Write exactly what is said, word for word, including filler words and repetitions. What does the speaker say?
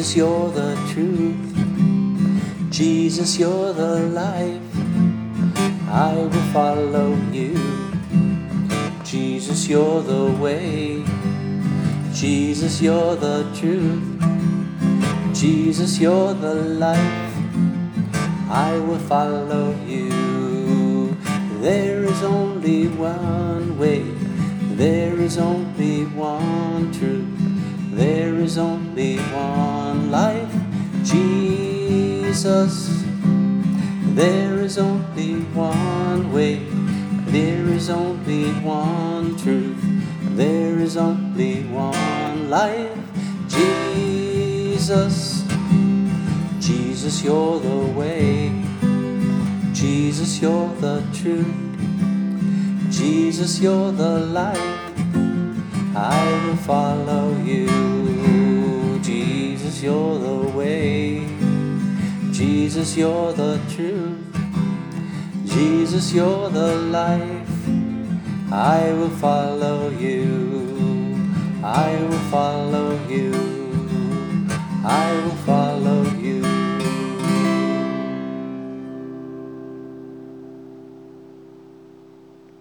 Jesus, you're the truth. Jesus, you're the life. I will follow you. Jesus, you're the way. Jesus, you're the truth. Jesus, you're the life. I will follow you. There is only one way. There is only one truth. There is only one life. Jesus. There is only one way. There is only one truth. There is only one life. Jesus. Jesus, you're the way. Jesus, you're the truth. Jesus, you're the life. I will follow you. Jesus, you're the way. Jesus, you're the truth. Jesus, you're the life. I will follow you. I will follow you.